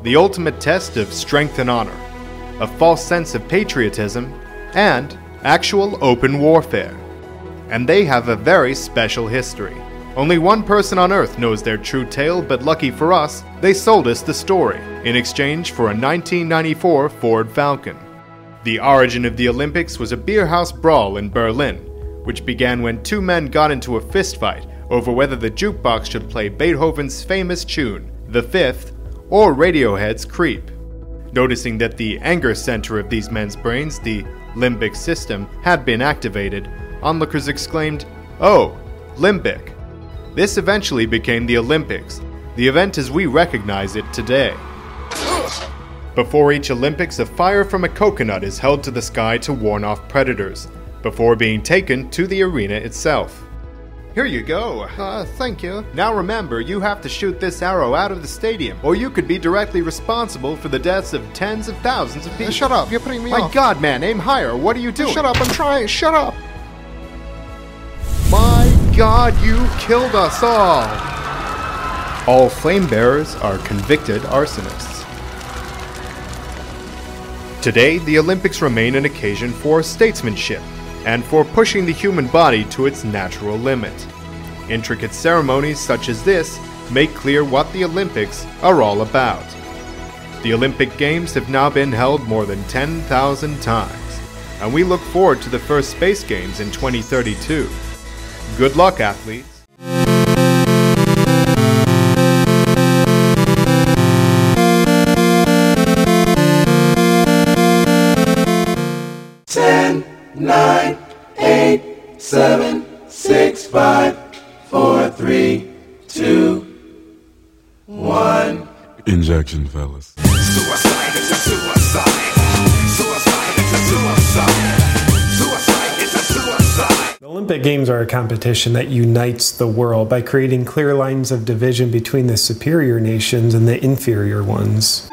the ultimate test of strength and honor, a false sense of patriotism, and actual open warfare. And they have a very special history. Only one person on Earth knows their true tale, but lucky for us, they sold us the story in exchange for a 1994 Ford Falcon. The origin of the Olympics was a beer house brawl in Berlin, which began when two men got into a fistfight over whether the jukebox should play Beethoven's famous tune, The Fifth, or Radiohead's Creep. Noticing that the anger center of these men's brains, the limbic system, had been activated, onlookers exclaimed, "Oh, limbic." This eventually became the Olympics, the event as we recognize it today. Before each Olympics, a fire from a coconut is held to the sky to warn off predators, before being taken to the arena itself. Here you go. Thank you. Now remember, you have to shoot this arrow out of the stadium, or you could be directly responsible for the deaths of tens of thousands of people. Shut up, you're putting me off. My God, man, aim higher. What are you doing? Shut up, I'm trying. Shut up. My God, you killed us all. All flame bearers are convicted arsonists. Today, the Olympics remain an occasion for statesmanship and for pushing the human body to its natural limit. Intricate ceremonies such as this make clear what the Olympics are all about. The Olympic Games have now been held more than 10,000 times, and we look forward to the first Space Games in 2032. Good luck, athletes. Ten, 9, 8, 7, 6, 5, 4, 3, 2, 1. Injection, fellas. Suicide is a suicide. Suicide is a suicide. Suicide is a suicide. The Olympic Games are a competition that unites the world by creating clear lines of division between the superior nations and the inferior ones.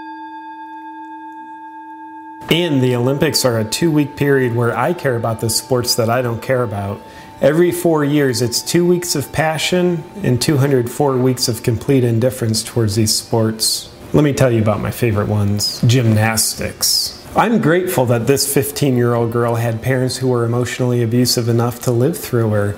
And the Olympics are a 2-week period where I care about the sports that I don't care about. Every 4 years, it's 2 weeks of passion and 204 weeks of complete indifference towards these sports. Let me tell you about my favorite ones. Gymnastics. I'm grateful that this 15-year-old girl had parents who were emotionally abusive enough to live through her.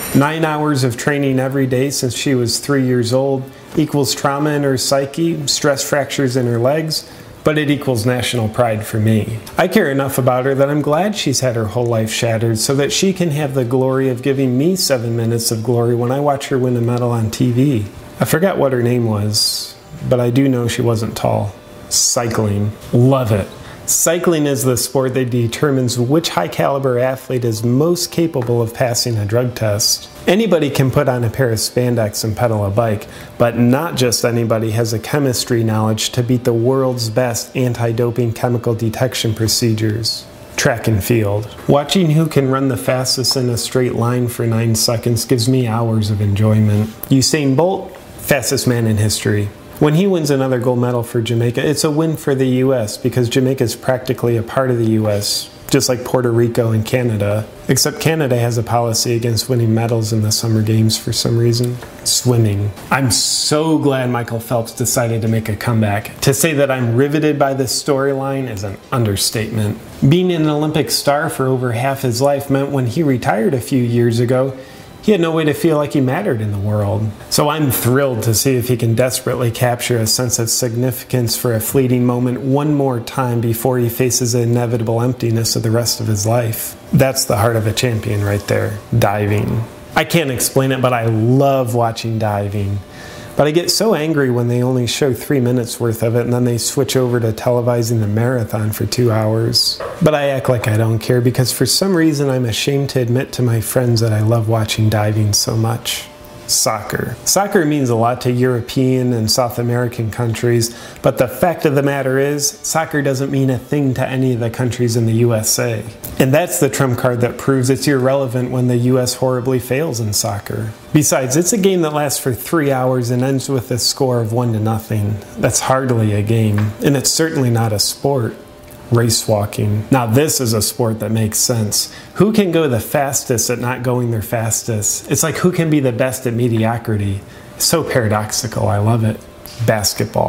9 hours of training every day since she was 3 years old equals trauma in her psyche, stress fractures in her legs, but it equals national pride for me. I care enough about her that I'm glad she's had her whole life shattered so that she can have the glory of giving me 7 minutes of glory when I watch her win a medal on TV. I forgot what her name was, but I do know she wasn't tall. Cycling. Love it. Cycling is the sport that determines which high-caliber athlete is most capable of passing a drug test. Anybody can put on a pair of spandex and pedal a bike, but not just anybody has a chemistry knowledge to beat the world's best anti-doping chemical detection procedures. Track and field. Watching who can run the fastest in a straight line for 9 seconds gives me hours of enjoyment. Usain Bolt, fastest man in history. When he wins another gold medal for Jamaica, it's a win for the U.S. because Jamaica is practically a part of the U.S., just like Puerto Rico and Canada. Except Canada has a policy against winning medals in the Summer Games for some reason. Swimming. I'm so glad Michael Phelps decided to make a comeback. To say that I'm riveted by this storyline is an understatement. Being an Olympic star for over half his life meant when he retired a few years ago, he had no way to feel like he mattered in the world. So I'm thrilled to see if he can desperately capture a sense of significance for a fleeting moment one more time before he faces the inevitable emptiness of the rest of his life. That's the heart of a champion right there. Diving. I can't explain it, but I love watching diving. But I get so angry when they only show 3 minutes worth of it and then they switch over to televising the marathon for 2 hours. But I act like I don't care because for some reason I'm ashamed to admit to my friends that I love watching diving so much. Soccer. Soccer means a lot to European and South American countries, but the fact of the matter is, soccer doesn't mean a thing to any of the countries in the USA. And that's the trump card that proves it's irrelevant when the US horribly fails in soccer. Besides, it's a game that lasts for 3 hours and ends with a score of 1-0. That's hardly a game, and it's certainly not a sport. Race walking. Now this is a sport that makes sense. Who can go the fastest at not going their fastest? It's like who can be the best at mediocrity. So paradoxical, I love it. Basketball.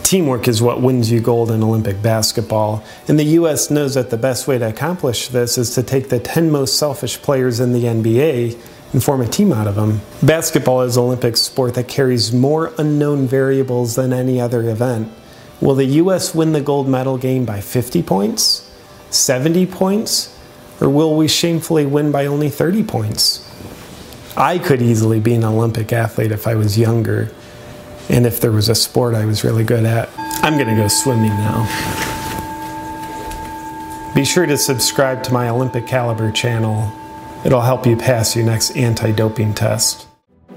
Teamwork is what wins you gold in Olympic basketball, and the U.S. knows that the best way to accomplish this is to take the 10 most selfish players in the NBA and form a team out of them. Basketball is an Olympic sport that carries more unknown variables than any other event. Will the U.S. win the gold medal game by 50 points, 70 points, or will we shamefully win by only 30 points? I could easily be an Olympic athlete if I was younger, and if there was a sport I was really good at. I'm gonna go swimming now. Be sure to subscribe to my Olympic Caliber channel. It'll help you pass your next anti-doping test.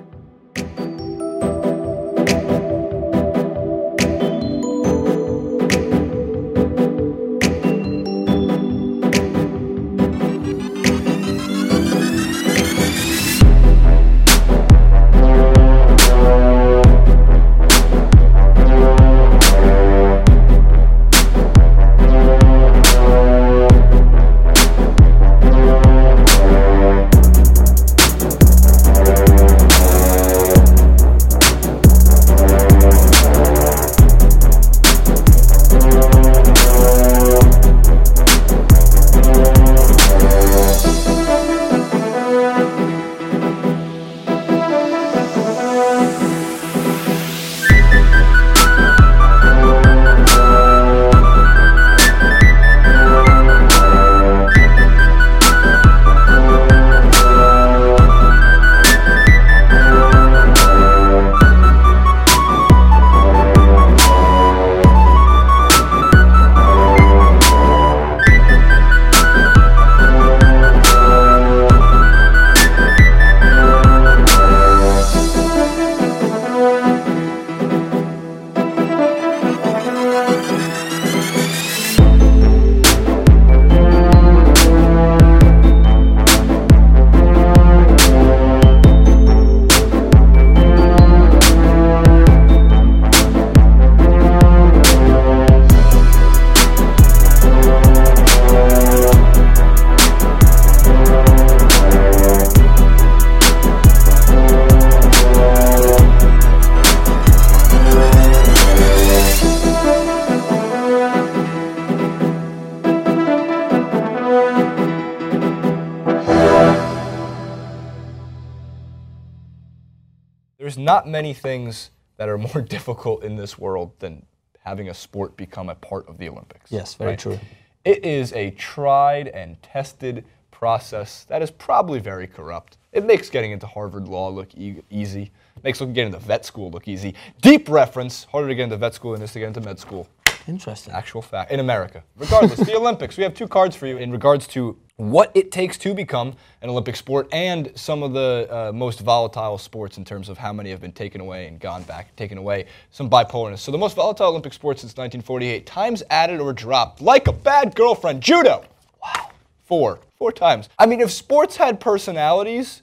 There's not many things that are more difficult in this world than having a sport become a part of the Olympics. Yes, very true. It is a tried and tested process that is probably very corrupt. It makes getting into Harvard Law look easy. It makes getting into vet school look easy. Deep reference, harder to get into vet school than it is to get into med school. Interesting. Actual fact. In America. Regardless, the Olympics. We have two cards for you in regards to what it takes to become an Olympic sport and some of the most volatile sports in terms of how many have been taken away and gone back, taken away, some bipolarness. So the most volatile Olympic sport since 1948, times added or dropped, like a bad girlfriend, judo. Wow. Four times. I mean, if sports had personalities,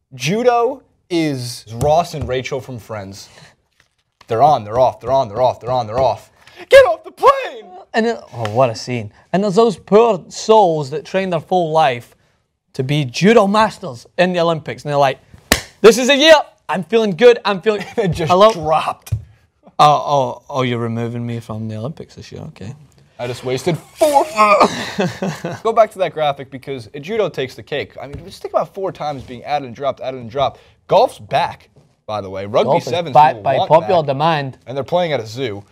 judo is Ross and Rachel from Friends. They're on, they're off, they're on, they're off, they're on, they're off. Get off the plane! And oh, what a scene. And there's those poor souls that train their full life to be judo masters in the Olympics. And they're like, this is a year. I'm feeling good. I'm feeling... It just dropped. Oh, you're removing me from the Olympics this year. Okay. I just wasted 4. Go back to that graphic because judo takes the cake. I mean, just think about 4 times being added and dropped. Golf's back, by the way. Rugby sevens back by popular demand. And they're playing at a zoo.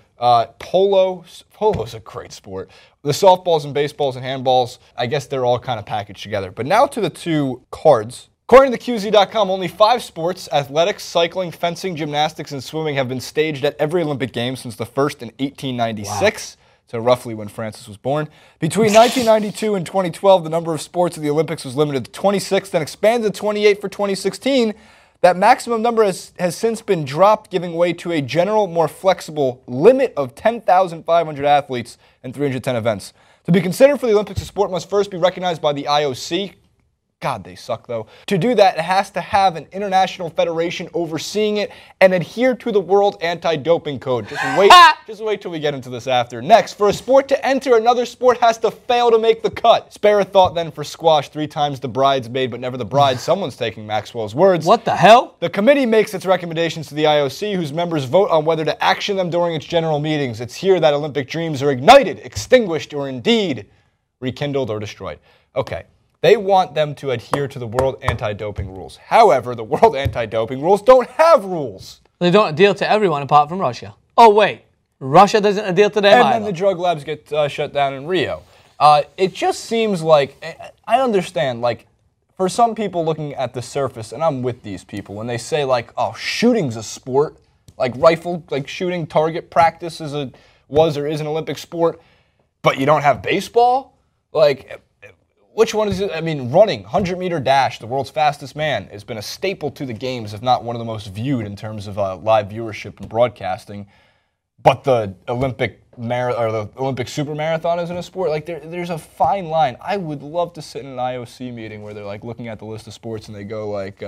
Polo's a great sport. The softballs and baseballs and handballs, I guess they're all kind of packaged together. But now to the two cards. According to QZ.com, only 5 sports, athletics, cycling, fencing, gymnastics, and swimming, have been staged at every Olympic Games since the first in 1896. Wow. So roughly when Francis was born. Between 1992 and 2012, the number of sports at the Olympics was limited to 26, then expanded to 28 for 2016. That maximum number has since been dropped, giving way to a general, more flexible limit of 10,500 athletes and 310 events. To be considered for the Olympics, a sport must first be recognized by the IOC, God, they suck, though. To do that, it has to have an international federation overseeing it and adhere to the World Anti-Doping Code. Just wait till we get into this after. Next, for a sport to enter, another sport has to fail to make the cut. Spare a thought then for squash, 3 times the bridesmaid, but never the bride. Someone's taking Maxwell's words. What the hell? The committee makes its recommendations to the IOC, whose members vote on whether to action them during its general meetings. It's here that Olympic dreams are ignited, extinguished, or indeed rekindled or destroyed. Okay. They want them to adhere to the World Anti-Doping rules. However, the World Anti-Doping rules don't have rules. They don't adhere to everyone apart from Russia. Oh, wait. Russia doesn't adhere to them And either. then the drug labs get shut down in Rio. It just seems like, I understand, like, for some people looking at the surface, and I'm with these people, when they say, like, oh, shooting's a sport, like rifle, like shooting target practice was or is an Olympic sport, but you don't have baseball? Like, which one is it? I mean, running, 100-meter dash, the world's fastest man, has been a staple to the games, if not one of the most viewed in terms of live viewership and broadcasting. But the Olympic super marathon isn't a sport. Like, there's a fine line. I would love to sit in an IOC meeting where they're like looking at the list of sports and they go like,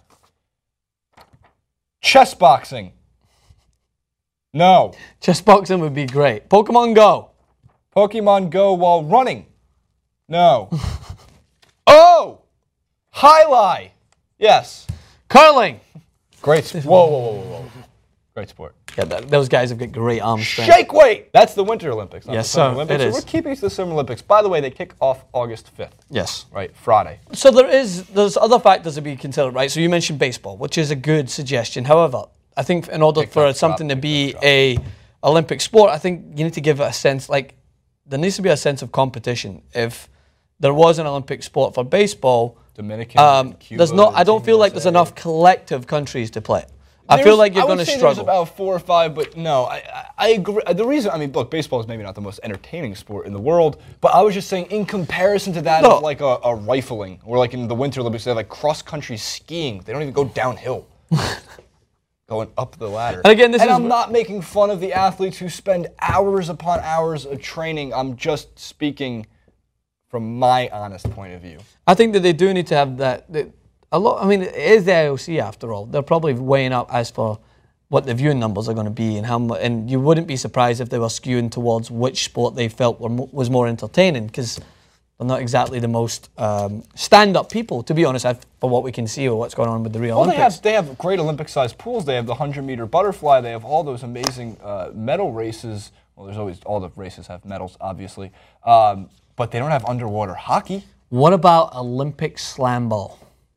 chess boxing. No. Chess boxing would be great. Pokemon Go. Pokemon Go while running. No. Oh! Highlight. Yes. Curling. Great sport. Whoa. Great sport. Yeah, those guys have got great arm strength. Shake weight. That's the Winter Olympics. Not Yes, the Summer sir, Olympics. it So is. we're keeping to the Summer Olympics. By the way, they kick off August 5th. Yes. Right, Friday. So there's other factors to be considered, right? So you mentioned baseball, which is a good suggestion. However, I think in order for something to be a Olympic sport, I think you need to give it a sense, like, there needs to be a sense of competition. If there was an Olympic sport for baseball, Dominican, Cuba, there's not. I don't Team feel like there's USA. enough collective countries to play. I feel like you're going to There's struggle. about 4 or 5, but no, I agree. The reason, I mean, look, baseball is maybe not the most entertaining sport in the world, but I was just saying, in comparison to that of like a rifling, or like in the Winter Olympics, they have like cross-country skiing. They don't even go downhill. Going up the ladder. And again, I'm not making fun of the athletes who spend hours upon hours of training. I'm just speaking from my honest point of view. I think that they do need to have that. A lot. I mean, it is the IOC after all. They're probably weighing up as for what the viewing numbers are going to be and how much. And you wouldn't be surprised if they were skewing towards which sport they felt was more entertaining, because they're not exactly the most stand-up people, to be honest, for what we can see or what's going on with the Rio Olympics. They have great Olympic-sized pools. They have the 100-meter butterfly. They have all those amazing medal races. Well, there's always, all the races have medals, obviously. But they don't have underwater hockey. What about Olympic slam ball?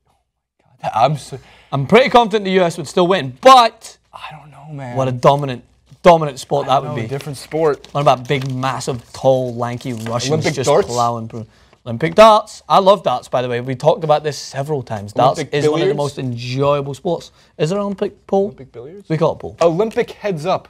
I'm pretty confident the US would still win, but I don't know, man. what a dominant sport that would be. Different sport. What about big, massive, tall, lanky Russians Olympic just darts? plowing through? Olympic darts. I love darts, by the way. We talked about this several times. Darts Olympic is one of the billiards? most enjoyable sports. Is there an Olympic pool? Olympic billiards? We call it pool. Olympic heads up.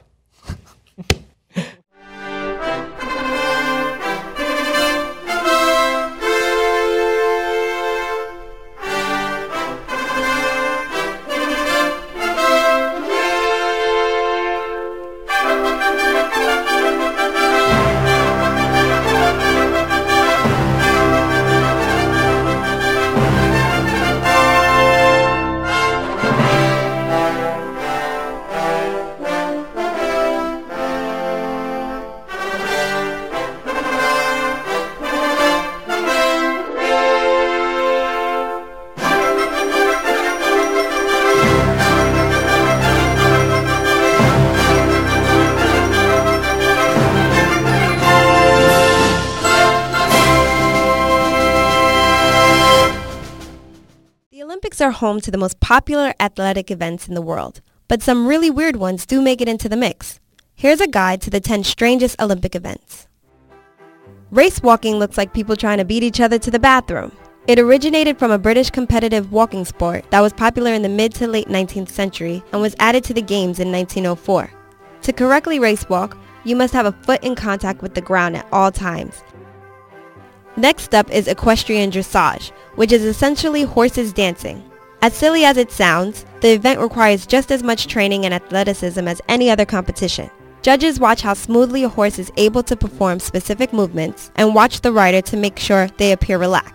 The Olympics are home to the most popular athletic events in the world, but some really weird ones do make it into the mix. Here's a guide to the 10 strangest Olympic events. Race walking looks like people trying to beat each other to the bathroom. It originated from a British competitive walking sport that was popular in the mid to late 19th century and was added to the games in 1904. To correctly race walk, you must have a foot in contact with the ground at all times. Next up is equestrian dressage, which is essentially horses dancing. As silly as it sounds, the event requires just as much training and athleticism as any other competition. Judges watch how smoothly a horse is able to perform specific movements and watch the rider to make sure they appear relaxed.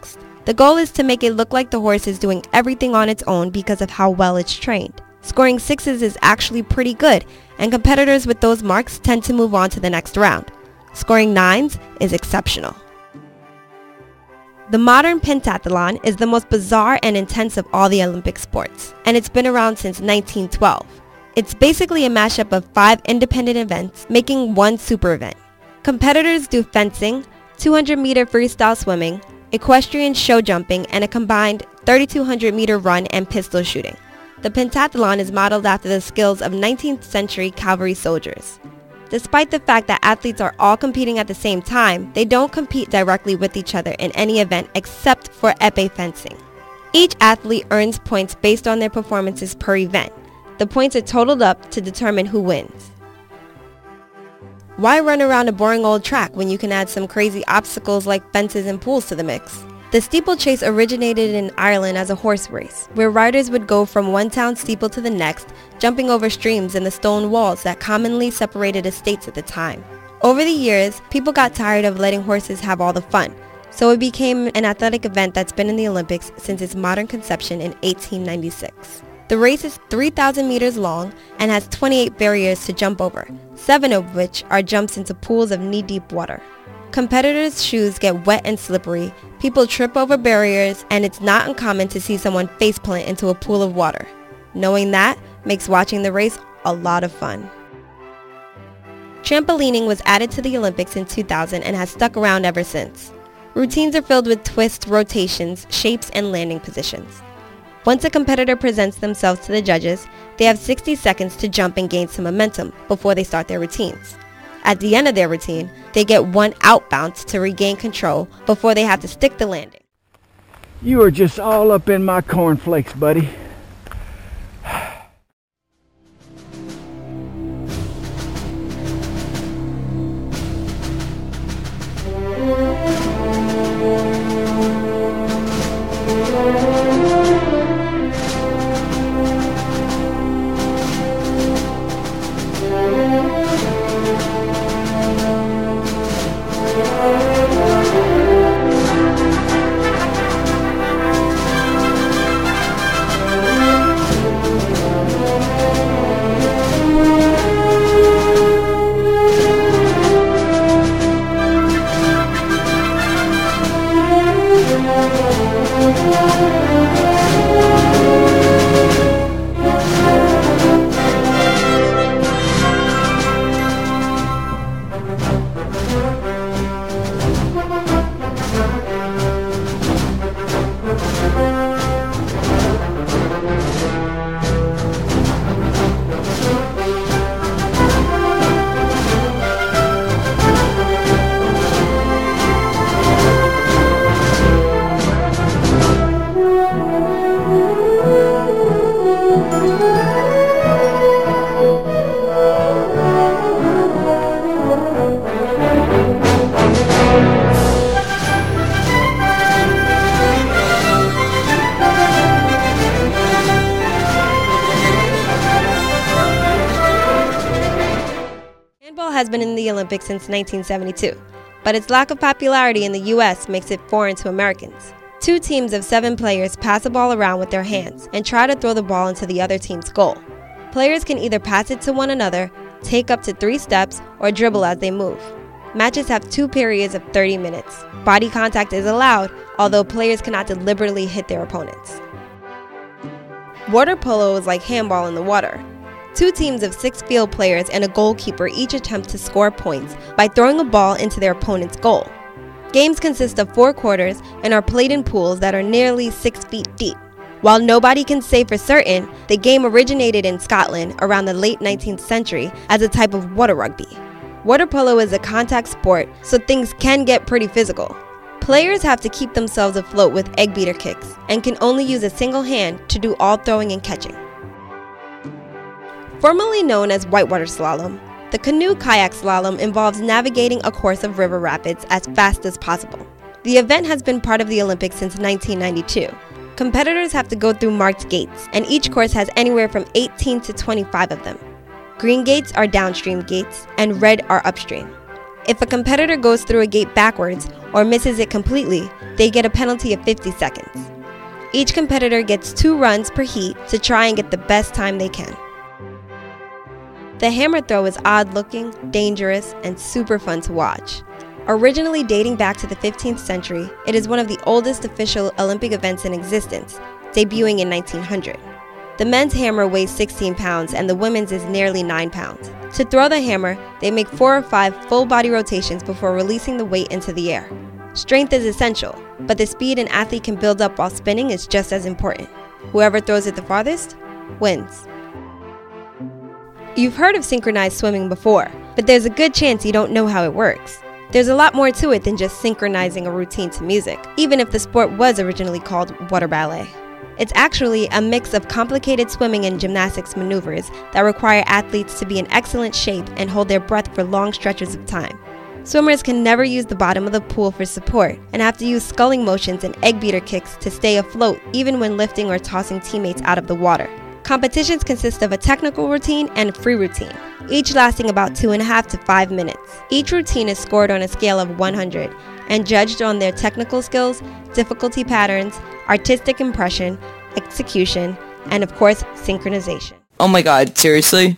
The goal is to make it look like the horse is doing everything on its own because of how well it's trained. Scoring 6s is actually pretty good, and competitors with those marks tend to move on to the next round. Scoring 9s is exceptional. The modern pentathlon is the most bizarre and intense of all the Olympic sports, and it's been around since 1912. It's basically a mashup of 5 independent events, making one super event. Competitors do fencing, 200-meter freestyle swimming, equestrian show jumping, and a combined 3,200-meter run and pistol shooting. The pentathlon is modeled after the skills of 19th century cavalry soldiers. Despite the fact that athletes are all competing at the same time, they don't compete directly with each other in any event except for épée fencing. Each athlete earns points based on their performances per event. The points are totaled up to determine who wins. Why run around a boring old track when you can add some crazy obstacles like fences and pools to the mix? The steeplechase originated in Ireland as a horse race, where riders would go from one town steeple to the next, jumping over streams and the stone walls that commonly separated estates at the time. Over the years, people got tired of letting horses have all the fun, so it became an athletic event that's been in the Olympics since its modern conception in 1896. The race is 3,000 meters long and has 28 barriers to jump over, 7 of which are jumps into pools of knee-deep water. Competitors' shoes get wet and slippery, people trip over barriers, and it's not uncommon to see someone faceplant into a pool of water. Knowing that makes watching the race a lot of fun. Trampolining was added to the Olympics in 2000 and has stuck around ever since. Routines are filled with twists, rotations, shapes, and landing positions. Once a competitor presents themselves to the judges, they have 60 seconds to jump and gain some momentum before they start their routines. At the end of their routine, they get one out bounce to regain control before they have to stick the landing. You are just all up in my cornflakes, buddy. Has been in the Olympics since 1972, but its lack of popularity in the US makes it foreign to Americans. 2 teams of 7 players pass a ball around with their hands and try to throw the ball into the other team's goal. Players can either pass it to one another, take up to 3 steps, or dribble as they move. Matches have 2 periods of 30 minutes. Body contact is allowed, although players cannot deliberately hit their opponents. Water polo is like handball in the water. 2 teams of 6 field players and a goalkeeper each attempt to score points by throwing a ball into their opponent's goal. Games consist of 4 quarters and are played in pools that are nearly 6 feet deep. While nobody can say for certain, the game originated in Scotland around the late 19th century as a type of water rugby. Water polo is a contact sport, so things can get pretty physical. Players have to keep themselves afloat with egg beater kicks and can only use a single hand to do all throwing and catching. Formerly known as whitewater slalom, the canoe-kayak slalom involves navigating a course of river rapids as fast as possible. The event has been part of the Olympics since 1992. Competitors have to go through marked gates, and each course has anywhere from 18 to 25 of them. Green gates are downstream gates, and red are upstream. If a competitor goes through a gate backwards or misses it completely, they get a penalty of 50 seconds. Each competitor gets 2 runs per heat to try and get the best time they can. The hammer throw is odd-looking, dangerous, and super fun to watch. Originally dating back to the 15th century, it is one of the oldest official Olympic events in existence, debuting in 1900. The men's hammer weighs 16 pounds and the women's is nearly 9 pounds. To throw the hammer, they make 4 or 5 full-body rotations before releasing the weight into the air. Strength is essential, but the speed an athlete can build up while spinning is just as important. Whoever throws it the farthest wins. You've heard of synchronized swimming before, but there's a good chance you don't know how it works. There's a lot more to it than just synchronizing a routine to music, even if the sport was originally called water ballet. It's actually a mix of complicated swimming and gymnastics maneuvers that require athletes to be in excellent shape and hold their breath for long stretches of time. Swimmers can never use the bottom of the pool for support and have to use sculling motions and egg beater kicks to stay afloat even when lifting or tossing teammates out of the water. Competitions consist of a technical routine and a free routine, each lasting about 2.5 to 5 minutes. Each routine is scored on a scale of 100 and judged on their technical skills, difficulty patterns, artistic impression, execution, and of course, synchronization. Oh my god, seriously?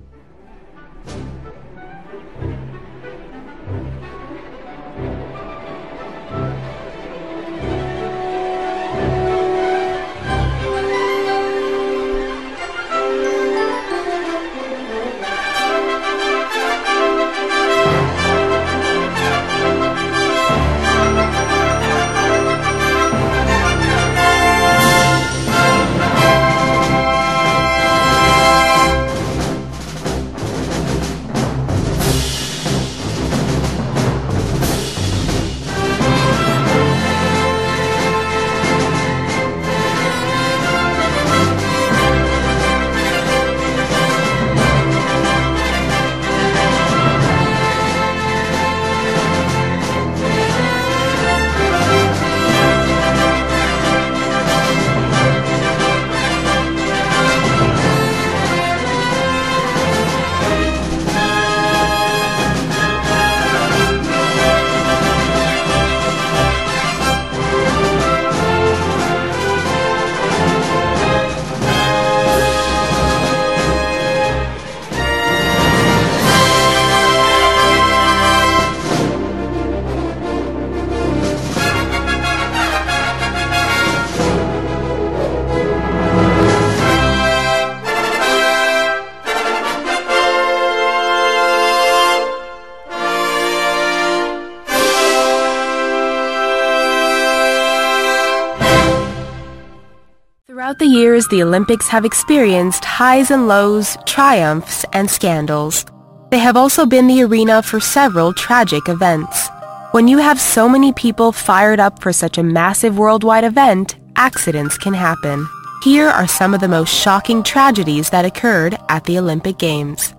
Throughout the years, the Olympics have experienced highs and lows, triumphs, and scandals. They have also been the arena for several tragic events. When you have so many people fired up for such a massive worldwide event, accidents can happen. Here are some of the most shocking tragedies that occurred at the Olympic Games.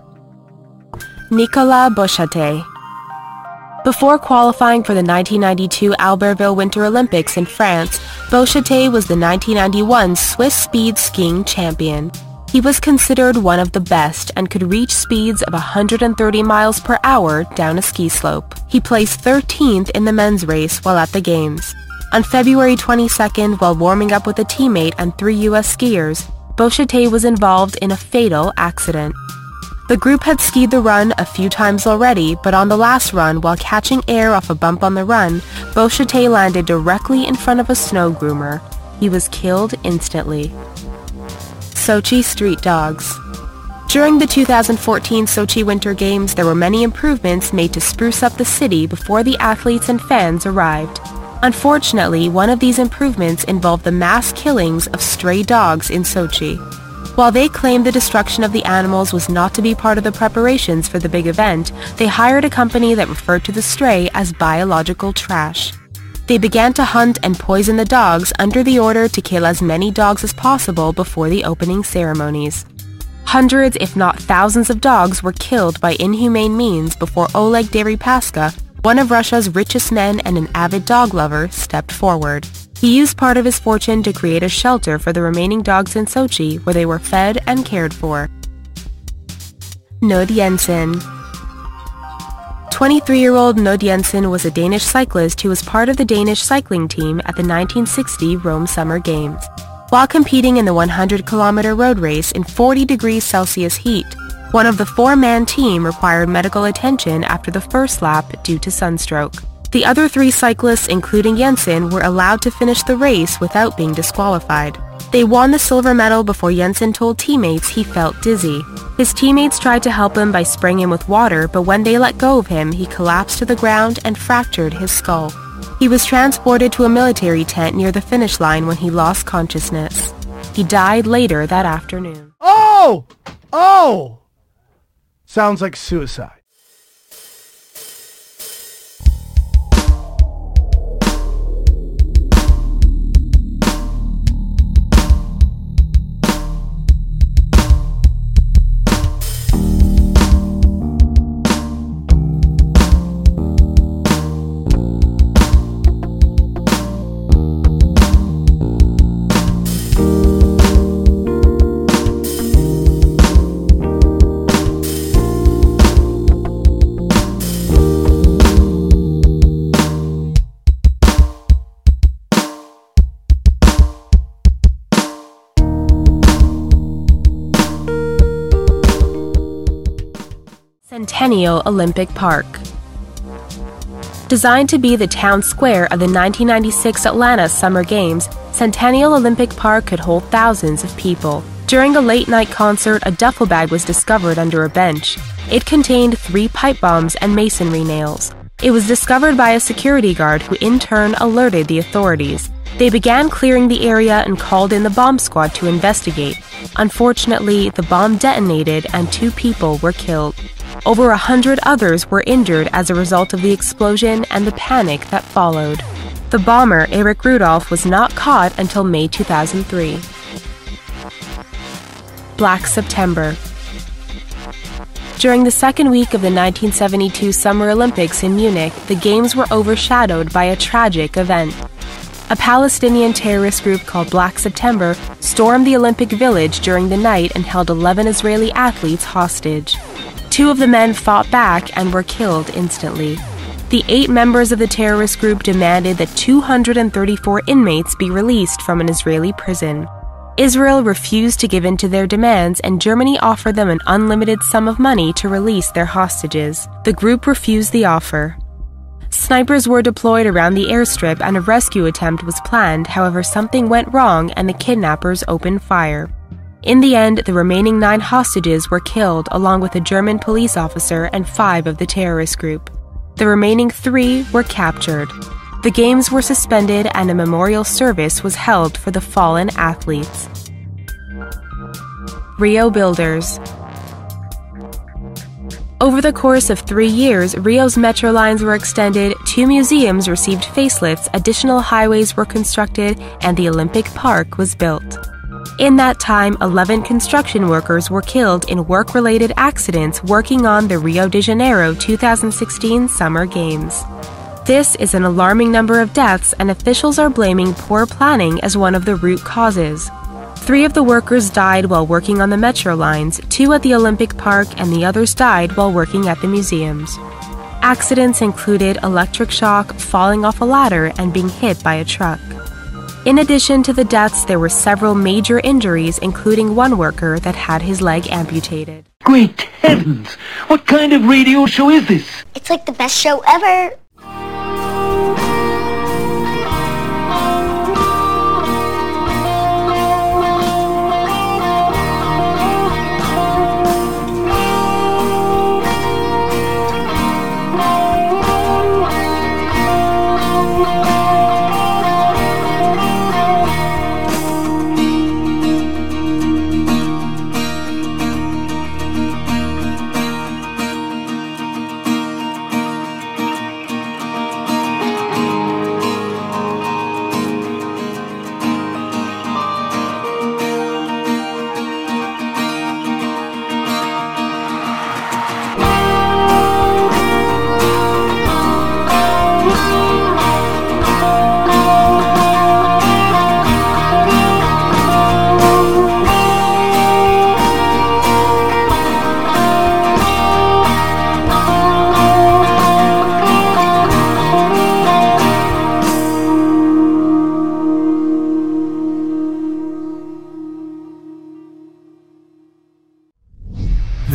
Nicolas Bouchatey. Before qualifying for the 1992 Albertville Winter Olympics in France, Bouchatey was the 1991 Swiss speed skiing champion. He was considered one of the best and could reach speeds of 130 miles per hour down a ski slope. He placed 13th in the men's race while at the Games. On February 22nd, while warming up with a teammate and 3 U.S. skiers, Bouchatey was involved in a fatal accident. The group had skied the run a few times already, but on the last run, while catching air off a bump on the run, Bouchatey landed directly in front of a snow groomer. He was killed instantly. Sochi street dogs. During the 2014 Sochi Winter Games, there were many improvements made to spruce up the city before the athletes and fans arrived. Unfortunately, one of these improvements involved the mass killings of stray dogs in Sochi. While they claimed the destruction of the animals was not to be part of the preparations for the big event, they hired a company that referred to the stray as biological trash. They began to hunt and poison the dogs under the order to kill as many dogs as possible before the opening ceremonies. Hundreds, if not thousands of dogs were killed by inhumane means before Oleg Deripaska, one of Russia's richest men and an avid dog lover, stepped forward. He used part of his fortune to create a shelter for the remaining dogs in Sochi where they were fed and cared for. Knud Jensen. 23-year-old Knud Jensen was a Danish cyclist who was part of the Danish cycling team at the 1960 Rome Summer Games. While competing in the 100-kilometer road race in 40 degrees Celsius heat, one of the 4-man team required medical attention after the first lap due to sunstroke. The other 3 cyclists, including Jensen, were allowed to finish the race without being disqualified. They won the silver medal before Jensen told teammates he felt dizzy. His teammates tried to help him by spraying him with water, but when they let go of him, he collapsed to the ground and fractured his skull. He was transported to a military tent near the finish line when he lost consciousness. He died later that afternoon. Oh! Sounds like suicide. Centennial Olympic Park. Designed to be the town square of the 1996 Atlanta Summer Games, Centennial Olympic Park could hold thousands of people. During a late-night concert, a duffel bag was discovered under a bench. It contained 3 pipe bombs and masonry nails. It was discovered by a security guard who in turn alerted the authorities. They began clearing the area and called in the bomb squad to investigate. Unfortunately, the bomb detonated and 2 people were killed. Over 100 others were injured as a result of the explosion and the panic that followed. The bomber, Eric Rudolph, was not caught until May 2003. Black September. During the second week of the 1972 Summer Olympics in Munich, the Games were overshadowed by a tragic event. A Palestinian terrorist group called Black September stormed the Olympic Village during the night and held 11 Israeli athletes hostage. 2 of the men fought back and were killed instantly. The 8 members of the terrorist group demanded that 234 inmates be released from an Israeli prison. Israel refused to give in to their demands, and Germany offered them an unlimited sum of money to release their hostages. The group refused the offer. Snipers were deployed around the airstrip and a rescue attempt was planned, however something went wrong and the kidnappers opened fire. In the end, the remaining 9 hostages were killed along with a German police officer and 5 of the terrorist group. The remaining 3 were captured. The Games were suspended and a memorial service was held for the fallen athletes. Rio Builders. Over the course of 3 years, Rio's metro lines were extended, 2 museums received facelifts, additional highways were constructed, and the Olympic Park was built. In that time, 11 construction workers were killed in work-related accidents working on the Rio de Janeiro 2016 Summer Games. This is an alarming number of deaths, and officials are blaming poor planning as one of the root causes. 3 of the workers died while working on the metro lines, 2 at the Olympic Park, and the others died while working at the museums. Accidents included electric shock, falling off a ladder, and being hit by a truck. In addition to the deaths, there were several major injuries, including one worker that had his leg amputated. Great heavens! What kind of radio show is this? It's like the best show ever!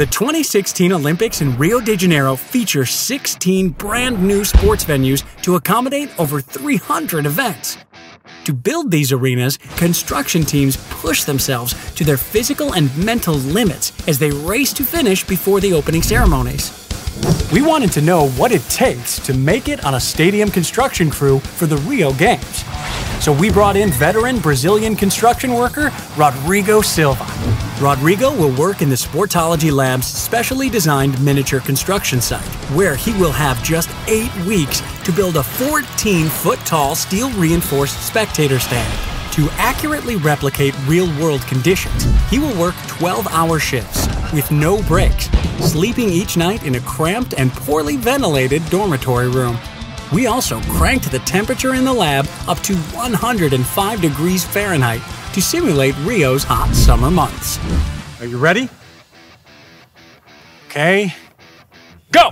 The 2016 Olympics in Rio de Janeiro feature 16 brand new sports venues to accommodate over 300 events. To build these arenas, construction teams push themselves to their physical and mental limits as they race to finish before the opening ceremonies. We wanted to know what it takes to make it on a stadium construction crew for the Rio Games. So we brought in veteran Brazilian construction worker Rodrigo Silva. Rodrigo will work in the Sportology Lab's specially designed miniature construction site, where he will have just 8 weeks to build a 14-foot-tall steel-reinforced spectator stand. To accurately replicate real-world conditions, he will work 12-hour shifts with no breaks, sleeping each night in a cramped and poorly ventilated dormitory room. We also cranked the temperature in the lab up to 105 degrees Fahrenheit to simulate Rio's hot summer months. Are you ready? Okay, go!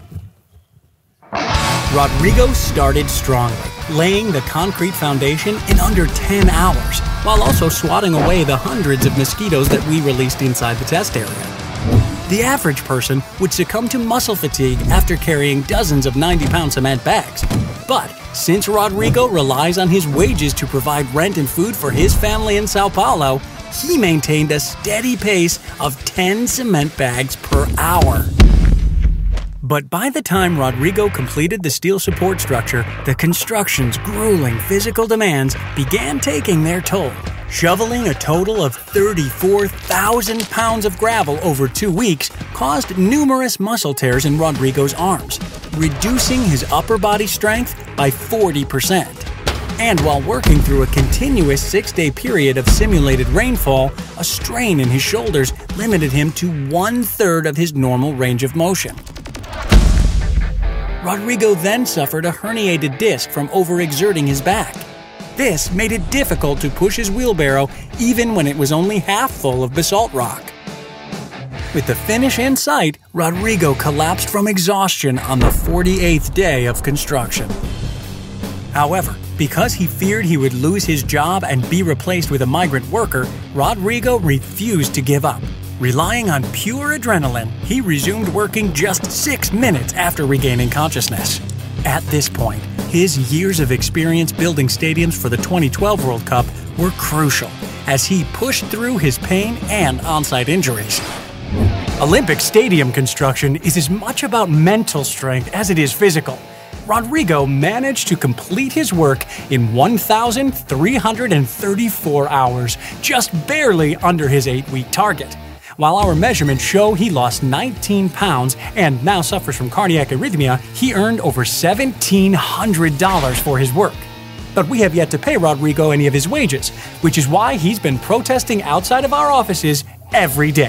Rodrigo started strongly, laying the concrete foundation in under 10 hours, while also swatting away the hundreds of mosquitoes that we released inside the test area. The average person would succumb to muscle fatigue after carrying dozens of 90-pound cement bags. But since Rodrigo relies on his wages to provide rent and food for his family in Sao Paulo, he maintained a steady pace of 10 cement bags per hour. But by the time Rodrigo completed the steel support structure, the construction's grueling physical demands began taking their toll. Shoveling a total of 34,000 pounds of gravel over 2 weeks caused numerous muscle tears in Rodrigo's arms, reducing his upper body strength by 40%. And while working through a continuous 6-day period of simulated rainfall, a strain in his shoulders limited him to 1/3 of his normal range of motion. Rodrigo then suffered a herniated disc from overexerting his back. This made it difficult to push his wheelbarrow even when it was only half full of basalt rock. With the finish in sight, Rodrigo collapsed from exhaustion on the 48th day of construction. However, because he feared he would lose his job and be replaced with a migrant worker, Rodrigo refused to give up. Relying on pure adrenaline, he resumed working just 6 minutes after regaining consciousness. At this point, his years of experience building stadiums for the 2012 World Cup were crucial as he pushed through his pain and on-site injuries. Olympic stadium construction is as much about mental strength as it is physical. Rodrigo managed to complete his work in 1,334 hours, just barely under his 8-week target. While our measurements show he lost 19 pounds and now suffers from cardiac arrhythmia, he earned over $1,700 for his work. But we have yet to pay Rodrigo any of his wages, which is why he's been protesting outside of our offices every day.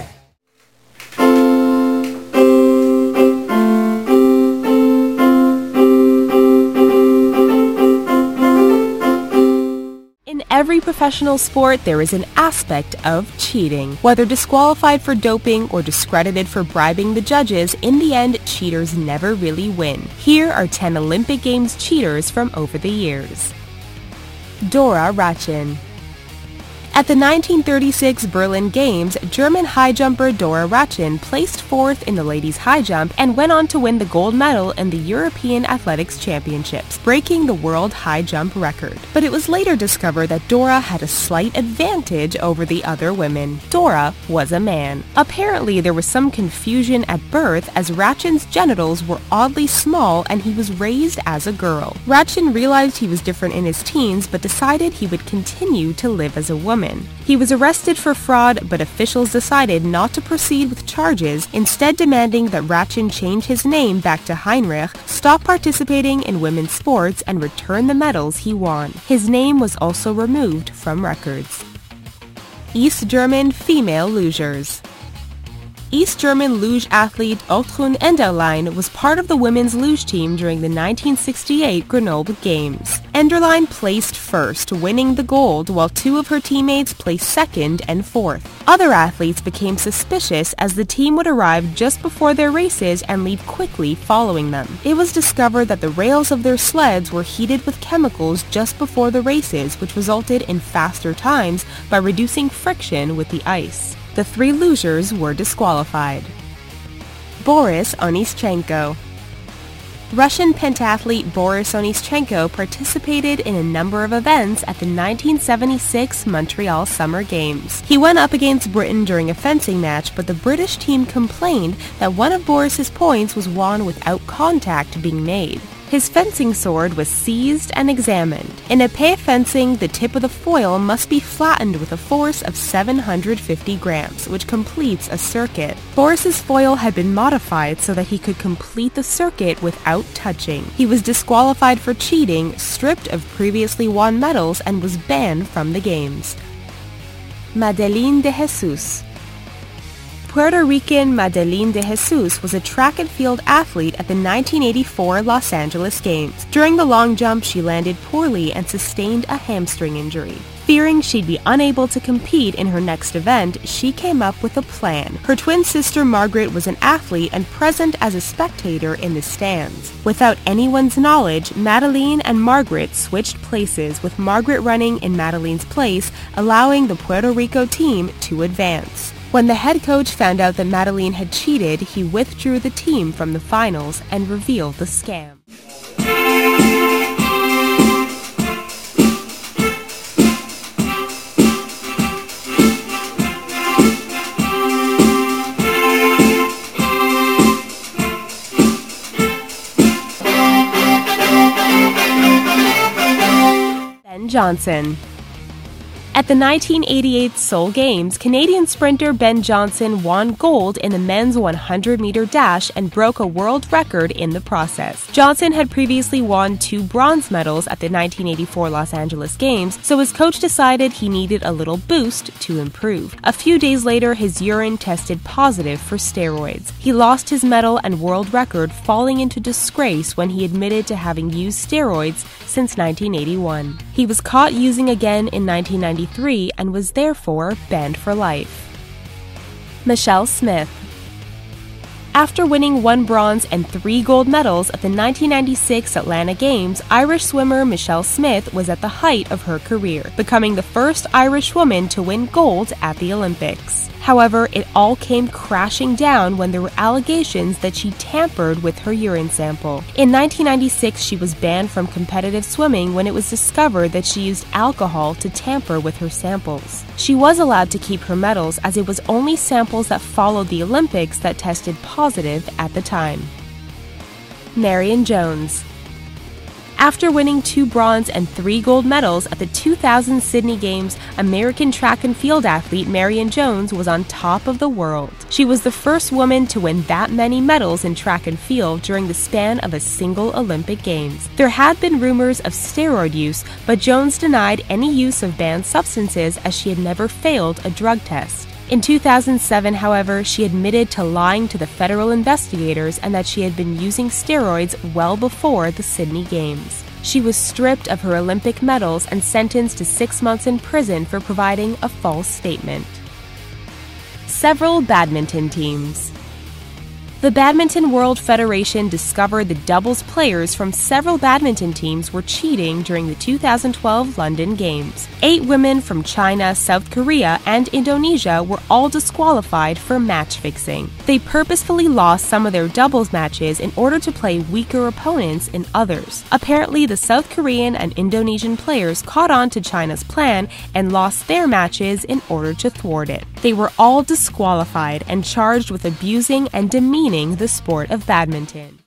In every professional sport, there is an aspect of cheating. Whether disqualified for doping or discredited for bribing the judges, in the end, cheaters never really win. Here are 10 Olympic Games cheaters from over the years. Dora Ratchen. At the 1936 Berlin Games, German high jumper Dora Ratchen placed 4th in the ladies' high jump and went on to win the gold medal in the European Athletics Championships, breaking the world high jump record. But it was later discovered that Dora had a slight advantage over the other women. Dora was a man. Apparently, there was some confusion at birth as Ratchen's genitals were oddly small and he was raised as a girl. Ratchen realized he was different in his teens but decided he would continue to live as a woman. He was arrested for fraud, but officials decided not to proceed with charges, instead demanding that Ratchen change his name back to Heinrich, stop participating in women's sports, and return the medals he won. His name was also removed from records. East German female lugers. East German luge athlete Otrun Enderlein was part of the women's luge team during the 1968 Grenoble Games. Enderlein placed first, winning the gold, while 2 of her teammates placed 2nd and 4th. Other athletes became suspicious as the team would arrive just before their races and leave quickly following them. It was discovered that the rails of their sleds were heated with chemicals just before the races, which resulted in faster times by reducing friction with the ice. The 3 lugers were disqualified. Boris Onischenko. Russian pentathlete Boris Onischenko participated in a number of events at the 1976 Montreal Summer Games. He went up against Britain during a fencing match, but the British team complained that one of Boris's points was won without contact being made. His fencing sword was seized and examined. In épée fencing, the tip of the foil must be flattened with a force of 750 grams, which completes a circuit. Boris's foil had been modified so that he could complete the circuit without touching. He was disqualified for cheating, stripped of previously won medals, and was banned from the games. Madeline de Jesus. Puerto Rican Madeline de Jesus was a track and field athlete at the 1984 Los Angeles Games. During the long jump, she landed poorly and sustained a hamstring injury. Fearing she'd be unable to compete in her next event, she came up with a plan. Her twin sister Margaret was an athlete and present as a spectator in the stands. Without anyone's knowledge, Madeline and Margaret switched places, with Margaret running in Madeline's place, allowing the Puerto Rico team to advance. When the head coach found out that Madeline had cheated, he withdrew the team from the finals and revealed the scam. Ben Johnson. At the 1988 Seoul Games, Canadian sprinter Ben Johnson won gold in the men's 100-meter dash and broke a world record in the process. Johnson had previously won 2 bronze medals at the 1984 Los Angeles Games, so his coach decided he needed a little boost to improve. A few days later, his urine tested positive for steroids. He lost his medal and world record, falling into disgrace when he admitted to having used steroids since 1981. He was caught using again in 1993 and was therefore banned for life. Michelle Smith. After winning 1 bronze and 3 gold medals at the 1996 Atlanta Games, Irish swimmer Michelle Smith was at the height of her career, becoming the first Irish woman to win gold at the Olympics. However, it all came crashing down when there were allegations that she tampered with her urine sample. In 1996, she was banned from competitive swimming when it was discovered that she used alcohol to tamper with her samples. She was allowed to keep her medals, as it was only samples that followed the Olympics that tested positive at the time. Marion Jones. After winning 2 bronze and 3 gold medals at the 2000 Sydney Games, American track and field athlete Marion Jones was on top of the world. She was the first woman to win that many medals in track and field during the span of a single Olympic Games. There had been rumors of steroid use, but Jones denied any use of banned substances, as she had never failed a drug test. In 2007, however, she admitted to lying to the federal investigators and that she had been using steroids well before the Sydney Games. She was stripped of her Olympic medals and sentenced to 6 months in prison for providing a false statement. Several badminton teams. The Badminton World Federation discovered the doubles players from several badminton teams were cheating during the 2012 London Games. 8 women from China, South Korea, and Indonesia were all disqualified for match fixing. They purposefully lost some of their doubles matches in order to play weaker opponents in others. Apparently, the South Korean and Indonesian players caught on to China's plan and lost their matches in order to thwart it. They were all disqualified and charged with abusing and demeaning the sport of badminton.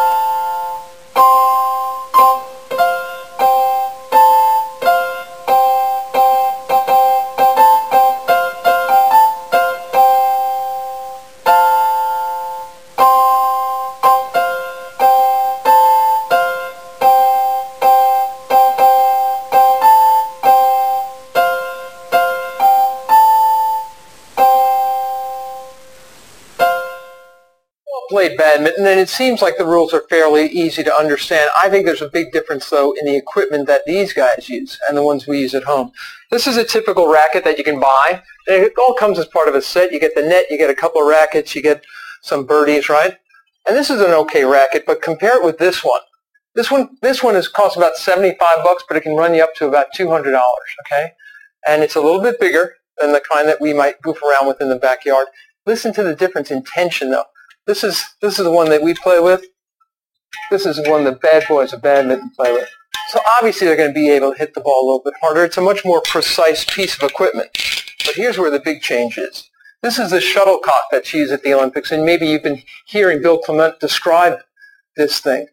Played badminton, and it seems like the rules are fairly easy to understand. I think there's a big difference, though, in the equipment that these guys use and the ones we use at home. This is a typical racket that you can buy. And it all comes as part of a set. You get the net, you get a couple of rackets, you get some birdies, right? And this is an okay racket, but compare it with this one. This one costs about $75, but it can run you up to about $200, okay? And it's a little bit bigger than the kind that we might goof around with in the backyard. Listen to the difference in tension, though. This is the one that we play with. This is one the bad boys of badminton play with. So obviously they're going to be able to hit the ball a little bit harder. It's a much more precise piece of equipment. But here's where the big change is. This is the shuttlecock that's used at the Olympics, and maybe you've been hearing Bill Clement describe this thing.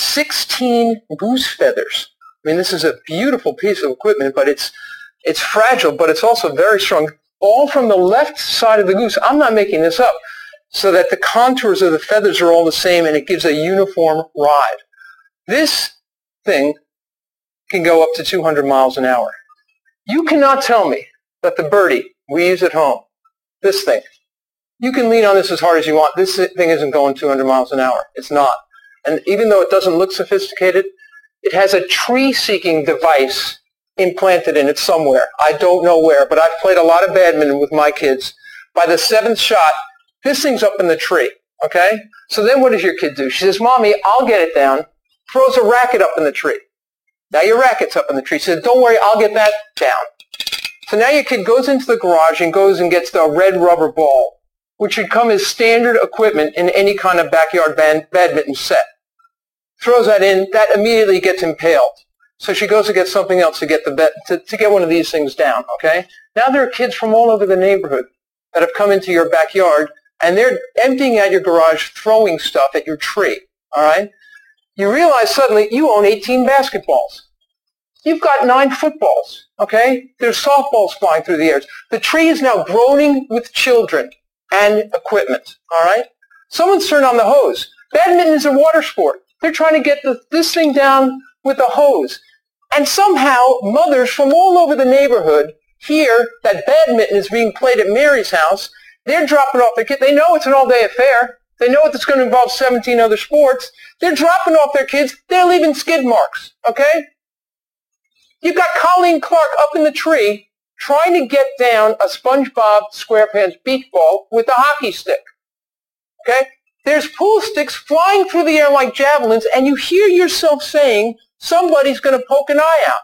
16 goose feathers. I mean, this is a beautiful piece of equipment, but it's fragile, but it's also very strong. All from the left side of the goose. I'm not making this up. So that the contours of the feathers are all the same, and it gives a uniform ride. This thing can go up to 200 miles an hour. You cannot tell me that the birdie we use at home, this thing, you can lean on this as hard as you want. This thing isn't going 200 miles an hour. It's not. And even though it doesn't look sophisticated, it has a tree-seeking device implanted in it somewhere. I don't know where, but I've played a lot of badminton with my kids. By the 7th shot, this thing's up in the tree, okay? So then what does your kid do? She says, Mommy, I'll get it down. Throws a racket up in the tree. Now your racket's up in the tree. She says, don't worry, I'll get that down. So now your kid goes into the garage and goes and gets the red rubber ball, which should come as standard equipment in any kind of backyard badminton set. Throws that in, that immediately gets impaled. So she goes to get something else to get to get one of these things down, okay? Now there are kids from all over the neighborhood that have come into your backyard, and they're emptying out your garage, throwing stuff at your tree, all right? You realize suddenly you own 18 basketballs. You've got 9 footballs, okay? There's softballs flying through the air. The tree is now groaning with children and equipment, all right? Someone's turned on the hose. Badminton is a water sport. They're trying to get this thing down with a hose. And somehow mothers from all over the neighborhood hear that badminton is being played at Mary's house. They're dropping off their kids. They know it's an all-day affair. They know it's going to involve 17 other sports. They're dropping off their kids. They're leaving skid marks, okay? You've got Colleen Clark up in the tree trying to get down a SpongeBob SquarePants beach ball with a hockey stick, okay? There's pool sticks flying through the air like javelins, and you hear yourself saying, somebody's going to poke an eye out.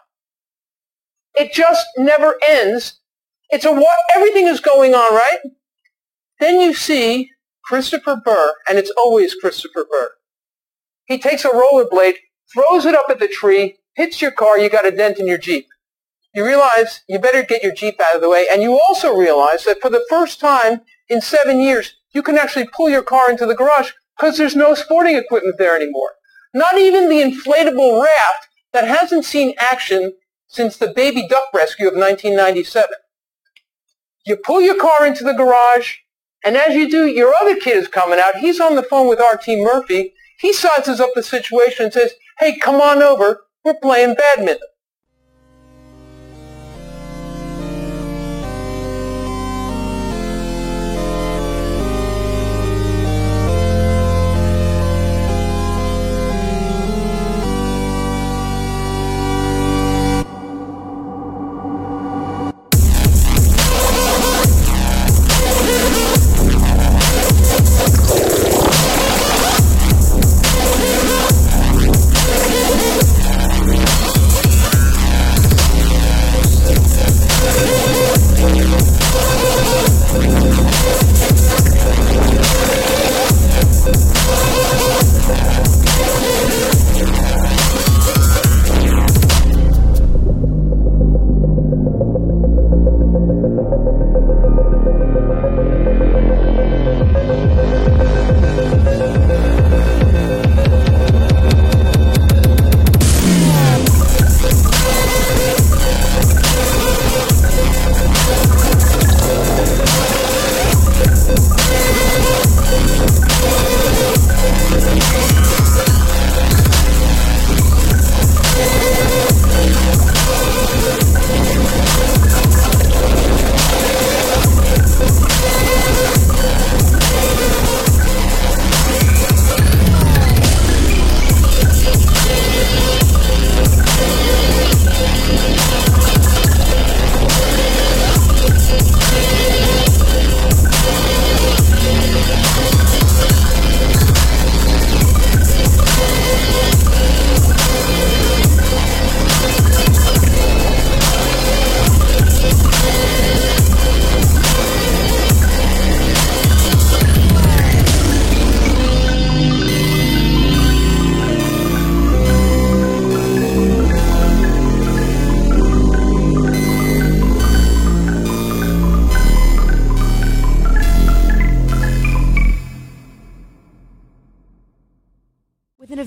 It just never ends. Everything is going on, right? Then you see Christopher Burr, and it's always Christopher Burr. He takes a rollerblade, throws it up at the tree, hits your car, you got a dent in your Jeep. You realize you better get your Jeep out of the way, and you also realize that for the first time in 7 years, you can actually pull your car into the garage because there's no sporting equipment there anymore. Not even the inflatable raft that hasn't seen action since the baby duck rescue of 1997. You pull your car into the garage, and as you do, your other kid is coming out. He's on the phone with R.T. Murphy. He sizes up the situation and says, hey, come on over. We're playing badminton.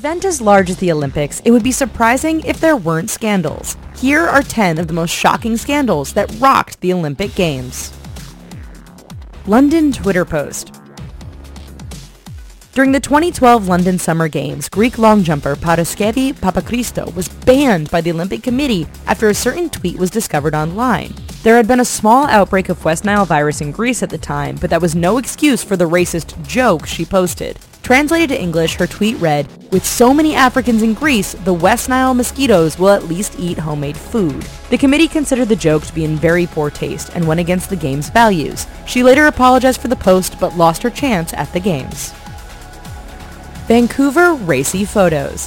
event as large as the Olympics, it would be surprising if there weren't scandals. Here are 10 of the most shocking scandals that rocked the Olympic Games. London Twitter post. During the 2012 London Summer Games, Greek long jumper Paraskevi Papachristou was banned by the Olympic Committee after a certain tweet was discovered online. There had been a small outbreak of West Nile virus in Greece at the time, but that was no excuse for the racist joke she posted. Translated to English, her tweet read, "With so many Africans in Greece, the West Nile mosquitoes will at least eat homemade food." The committee considered the joke to be in very poor taste and went against the game's values. She later apologized for the post, but lost her chance at the games. Vancouver racy photos.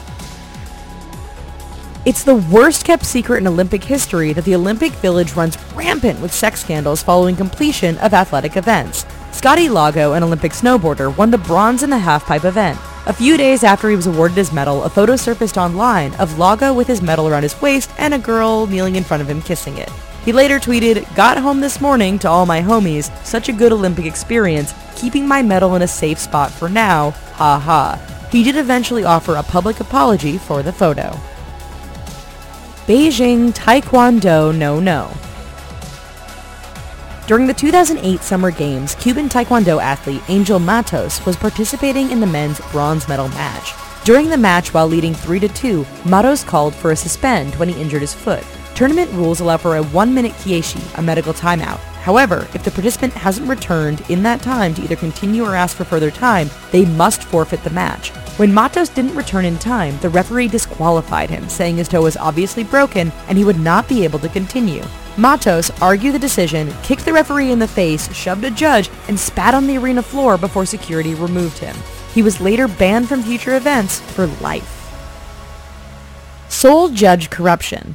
It's the worst kept secret in Olympic history that the Olympic Village runs rampant with sex scandals following completion of athletic events. Scotty Lago, an Olympic snowboarder, won the bronze in the halfpipe event. A few days after he was awarded his medal, a photo surfaced online of Lago with his medal around his waist and a girl kneeling in front of him kissing it. He later tweeted, "Got home this morning to all my homies, such a good Olympic experience, keeping my medal in a safe spot for now, ha ha." He did eventually offer a public apology for the photo. Beijing Taekwondo no. During the 2008 Summer Games, Cuban Taekwondo athlete Angel Matos was participating in the men's bronze medal match. During the match, while leading 3-2, Matos called for a suspend when he injured his foot. Tournament rules allow for a 1-minute kieshi, a medical timeout. However, if the participant hasn't returned in that time to either continue or ask for further time, they must forfeit the match. When Matos didn't return in time, the referee disqualified him, saying his toe was obviously broken and he would not be able to continue. Matos argued the decision, kicked the referee in the face, shoved a judge, and spat on the arena floor before security removed him. He was later banned from future events for life. Seoul judge corruption.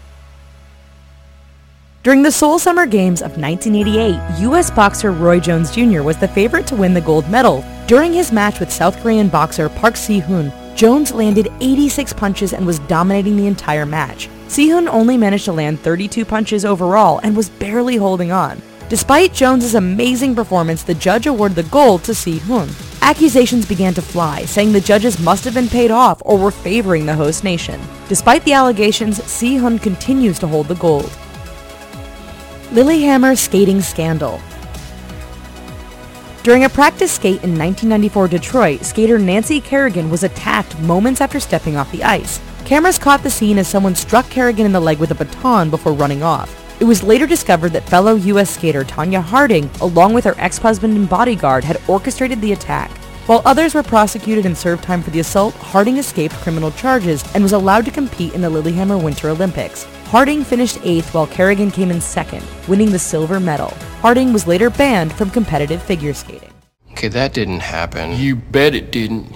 During the Seoul Summer Games of 1988, U.S. boxer Roy Jones Jr. was the favorite to win the gold medal. During his match with South Korean boxer Park Si-hoon, Jones landed 86 punches and was dominating the entire match. Si-hoon only managed to land 32 punches overall and was barely holding on. Despite Jones' amazing performance, the judge awarded the gold to Si-hoon. Accusations began to fly, saying the judges must have been paid off or were favoring the host nation. Despite the allegations, Si-hoon continues to hold the gold. Lillehammer skating scandal. During a practice skate in 1994 Detroit, skater Nancy Kerrigan was attacked moments after stepping off the ice. Cameras caught the scene as someone struck Kerrigan in the leg with a baton before running off. It was later discovered that fellow U.S. skater Tanya Harding, along with her ex-husband and bodyguard, had orchestrated the attack. While others were prosecuted and served time for the assault, Harding escaped criminal charges and was allowed to compete in the Lillehammer Winter Olympics. Harding finished 8th while Kerrigan came in 2nd, winning the silver medal. Harding was later banned from competitive figure skating. Okay, that didn't happen. You bet it didn't.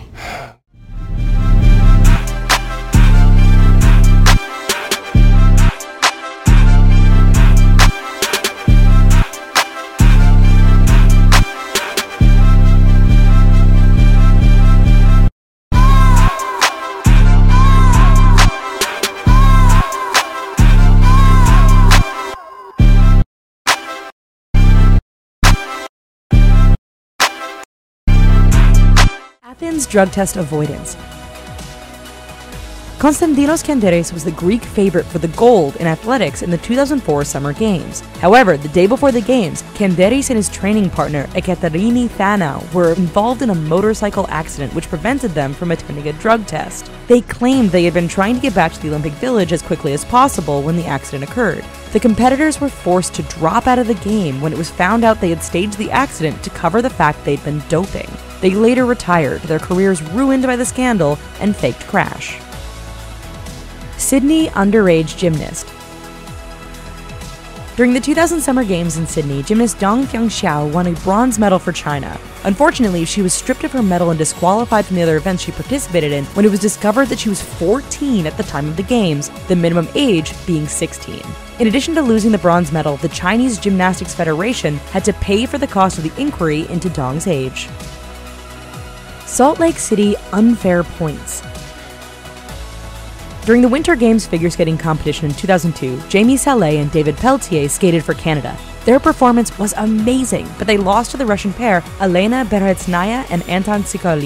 Athens drug test avoidance. Konstantinos Kanderis was the Greek favorite for the gold in athletics in the 2004 Summer Games. However, the day before the Games, Kanderis and his training partner Ekaterini Thanau were involved in a motorcycle accident which prevented them from attending a drug test. They claimed they had been trying to get back to the Olympic Village as quickly as possible when the accident occurred. The competitors were forced to drop out of the game when it was found out they had staged the accident to cover the fact they'd been doping. They later retired, their careers ruined by the scandal and faked crash. Sydney underage gymnast. During the 2000 Summer Games in Sydney, gymnast Dong Xiao won a bronze medal for China. Unfortunately, she was stripped of her medal and disqualified from the other events she participated in when it was discovered that she was 14 at the time of the Games, the minimum age being 16. In addition to losing the bronze medal, the Chinese Gymnastics Federation had to pay for the cost of the inquiry into Dong's age. Salt Lake City unfair points. During the Winter Games figure skating competition in 2002, Jamie Salé and David Pelletier skated for Canada. Their performance was amazing, but they lost to the Russian pair Elena Berezhnaya and Anton Tsikalitz.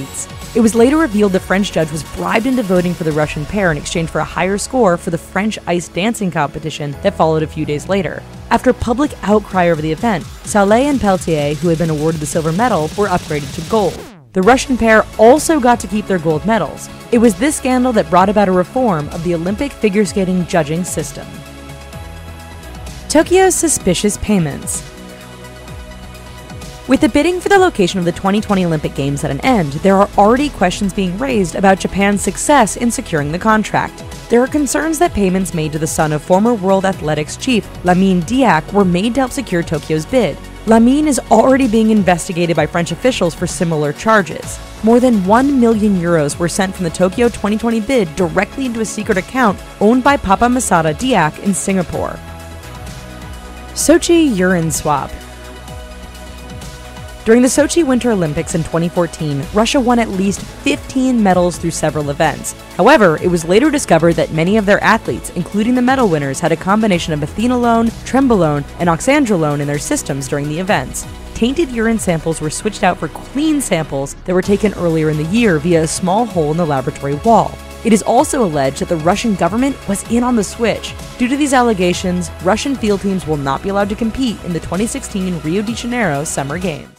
It was later revealed the French judge was bribed into voting for the Russian pair in exchange for a higher score for the French ice dancing competition that followed a few days later. After public outcry over the event, Saleh and Pelletier, who had been awarded the silver medal, were upgraded to gold. The Russian pair also got to keep their gold medals. It was this scandal that brought about a reform of the Olympic figure skating judging system. Tokyo's suspicious payments. With the bidding for the location of the 2020 Olympic Games at an end, there are already questions being raised about Japan's success in securing the contract. There are concerns that payments made to the son of former World Athletics chief Lamine Diack were made to help secure Tokyo's bid. Lamine is already being investigated by French officials for similar charges. More than 1 million euros were sent from the Tokyo 2020 bid directly into a secret account owned by Papa Masada Diack in Singapore. Sochi urine swap. During the Sochi Winter Olympics in 2014, Russia won at least 15 medals through several events. However, it was later discovered that many of their athletes, including the medal winners, had a combination of methanolone, trenbolone, and oxandrolone in their systems during the events. Tainted urine samples were switched out for clean samples that were taken earlier in the year via a small hole in the laboratory wall. It is also alleged that the Russian government was in on the switch. Due to these allegations, Russian field teams will not be allowed to compete in the 2016 Rio de Janeiro Summer Games.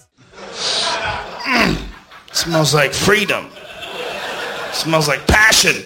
Smells like freedom. Smells like passion.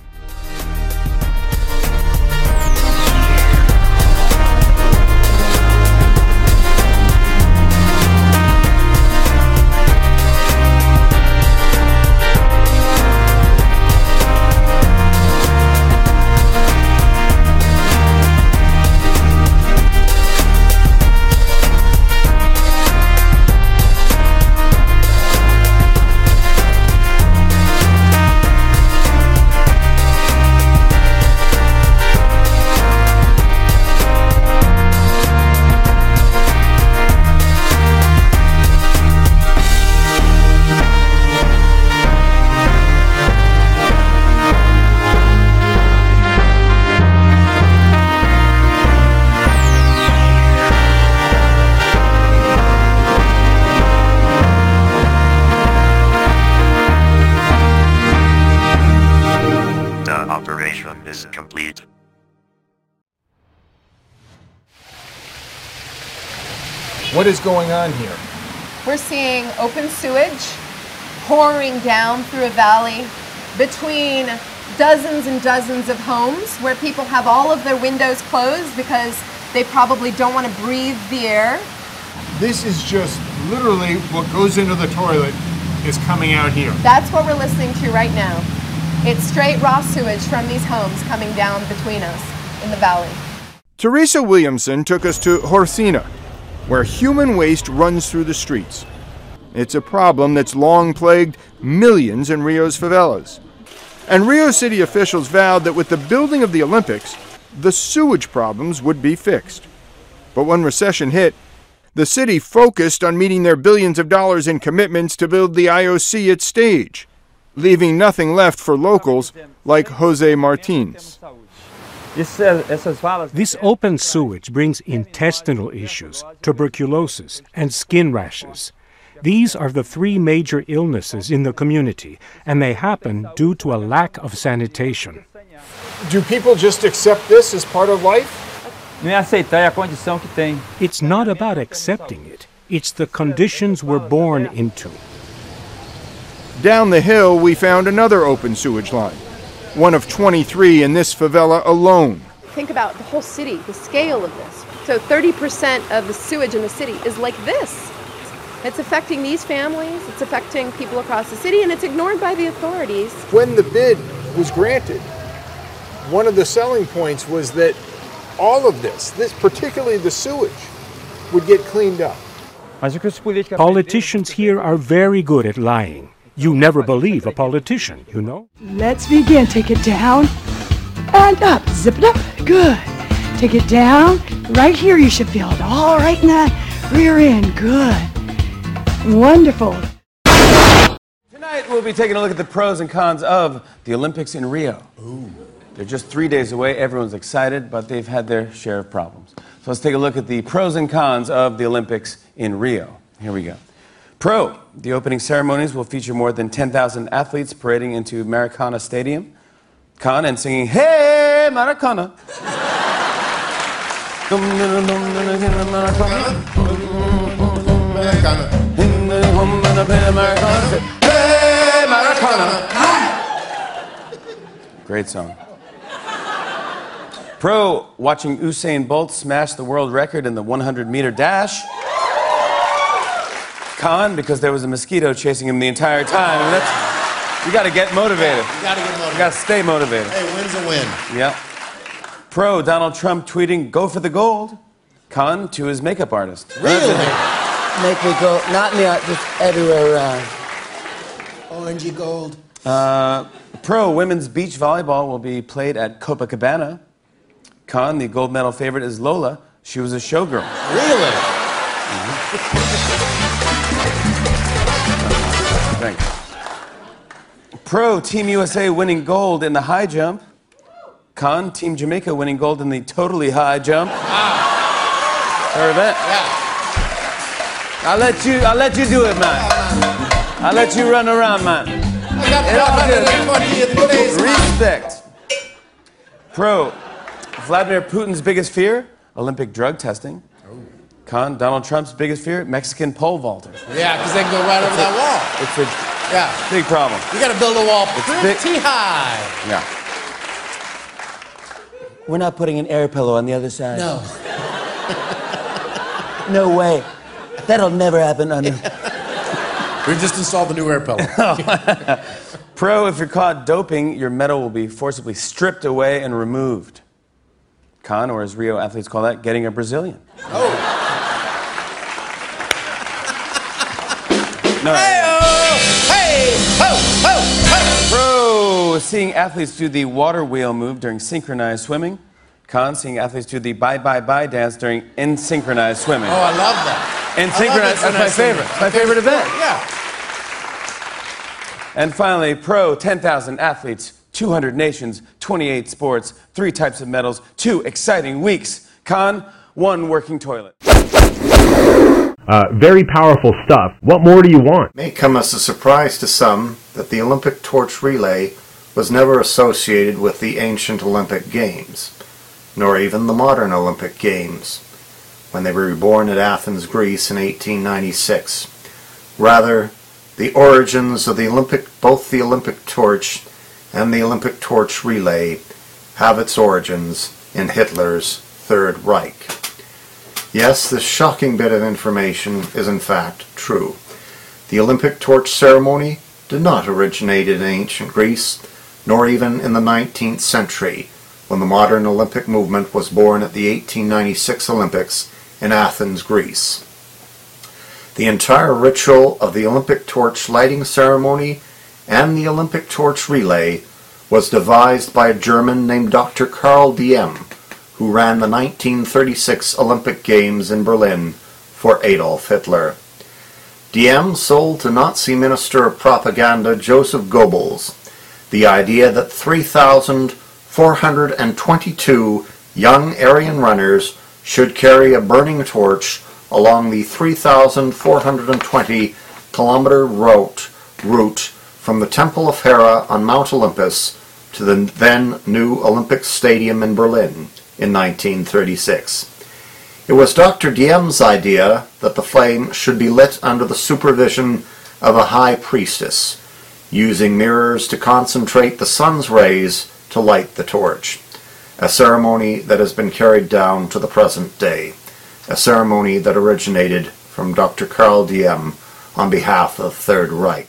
is complete. What is going on here? We're seeing open sewage pouring down through a valley between dozens and dozens of homes where people have all of their windows closed because they probably don't want to breathe the air. This is just literally what goes into the toilet is coming out here. That's what we're listening to right now. It's straight raw sewage from these homes coming down between us in the valley. Teresa Williamson took us to Horsina, where human waste runs through the streets. It's a problem that's long plagued millions in Rio's favelas. And Rio City officials vowed that with the building of the Olympics, the sewage problems would be fixed. But when recession hit, the city focused on meeting their billions of dollars in commitments to build the IOC at stage, leaving nothing left for locals like Jose Martins. This open sewage brings intestinal issues, tuberculosis, and skin rashes. These are the three major illnesses in the community, and they happen due to a lack of sanitation. Do people just accept this as part of life? It's not about accepting it. It's the conditions we're born into. Down the hill, we found another open sewage line, one of 23 in this favela alone. Think about the whole city, the scale of this. So 30% of the sewage in the city is like this. It's affecting these families, it's affecting people across the city, and it's ignored by the authorities. When the bid was granted, one of the selling points was that all of this particularly the sewage, would get cleaned up. Politicians here are very good at lying. You never believe a politician, you know? Let's begin. Take it down and up. Zip it up. Good. Take it down. Right here, you should feel it all right in that rear end. Good. Wonderful. Tonight, we'll be taking a look at the pros and cons of the Olympics in Rio. Ooh. They're just 3 days away. Everyone's excited, but they've had their share of problems. So let's take a look at the pros and cons of the Olympics in Rio. Here we go. Pro, the opening ceremonies will feature more than 10,000 athletes parading into Maracana Stadium. Con and singing, "Hey, Maracana." Hey, Maracana. Great song. Pro, watching Usain Bolt smash the world record in the 100-meter dash. Con, because there was a mosquito chasing him the entire time. I mean, you got to get motivated. You got to get motivated. You got to stay motivated. Hey, win's a win. Yeah. Pro, Donald Trump tweeting, "Go for the gold." Con, to his makeup artist. Really? Make me go, not in the art, just everywhere around. Orangey gold. Pro, women's beach volleyball will be played at Copacabana. Con, the gold medal favorite is Lola. She was a showgirl. Really? Thanks. Pro, Team USA winning gold in the high jump. Con, Team Jamaica winning gold in the totally high jump. Her event. Yeah. I'll let you do it, man. I'll let you run around, man. I got 420th place. Respect. Pro, Vladimir Putin's biggest fear, Olympic drug testing. Con, Donald Trump's biggest fear, Mexican pole vaulters. Yeah, because they can go right over that wall. It's a big problem. You got to build a wall It's pretty high. Yeah. We're not putting an air pillow on the other side. No. No way. That'll never happen under. We've just installed the new air pillow. Pro, if you're caught doping, your medal will be forcibly stripped away and removed. Con, or as Rio athletes call that, getting a Brazilian. Oh. No. Hey, ho, ho, ho. Pro, seeing athletes do the water wheel move during synchronized swimming. Con, seeing athletes do the bye, bye, bye dance during in-synchronized swimming. Oh, I love that. In-synchronized, that's my favorite. It's my favorite event. Yeah. And finally, Pro, 10,000 athletes, 200 nations, 28 sports, 3 types of medals, 2 exciting weeks. Con, 1 working toilet. Very powerful stuff. What more do you want? It may come as a surprise to some that the Olympic torch relay was never associated with the ancient Olympic Games, nor even the modern Olympic Games, when they were reborn at Athens, Greece in 1896. Rather, the origins of both the Olympic torch and the Olympic torch relay have its origins in Hitler's Third Reich. Yes, this shocking bit of information is in fact true. The Olympic torch ceremony did not originate in ancient Greece, nor even in the 19th century, when the modern Olympic movement was born at the 1896 Olympics in Athens, Greece. The entire ritual of the Olympic torch lighting ceremony and the Olympic torch relay was devised by a German named Dr. Karl Diem, who ran the 1936 Olympic Games in Berlin for Adolf Hitler. Diem sold to Nazi Minister of Propaganda Joseph Goebbels the idea that 3,422 young Aryan runners should carry a burning torch along the 3,420-kilometer route from the Temple of Hera on Mount Olympus to the then new Olympic Stadium in Berlin in 1936. It was Dr. Diem's idea that the flame should be lit under the supervision of a high priestess, using mirrors to concentrate the sun's rays to light the torch, a ceremony that has been carried down to the present day, a ceremony that originated from Dr. Karl Diem on behalf of Third Reich.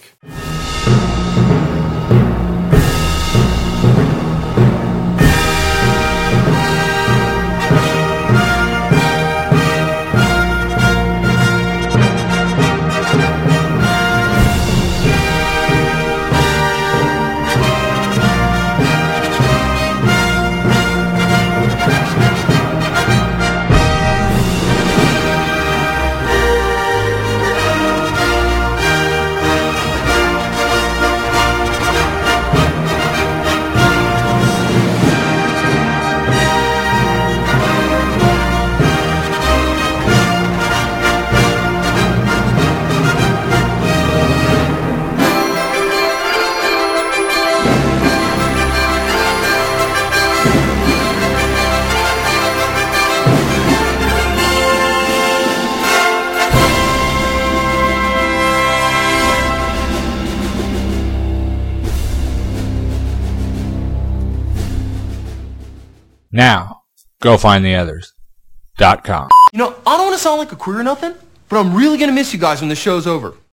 Now, go find the others.com. You know, I don't want to sound like a queer or nothing, but I'm really going to miss you guys when the show's over.